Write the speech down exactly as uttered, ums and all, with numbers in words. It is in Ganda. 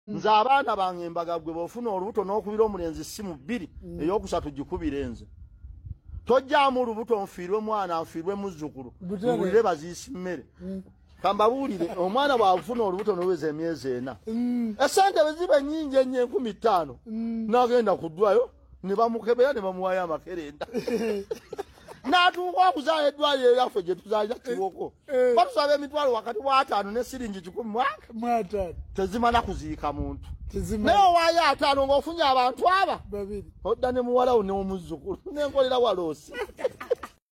nze abaana bange embaga gwe bofuna olubuto n'okubira omulenzi simu bbiri ey'okusatu gikubira enze tojjaamu olubuto nfiirwe mwana nfiirwe muzzukulu mbulire baziisi mmere kambabuulire omwana bw'afuna olubuto n'oweza emyezi ena esente bwe ziba nnyingi ennyo enkumi ttaano n'agenda ku ddwayo ne bamukebera ne bamuwaayo amakerenda n'atuuka okuzaala eddwaliro eryaffe gye tuzaalira kiwoko batusaba emitwalo wakati w'ataano ne siringi kikumi mwaka tezimala kuziika muntu naye owaayo ataano ng'ofunye abantu aba odda ne muwalawo n'omuzzukulu n'enkolera waloosi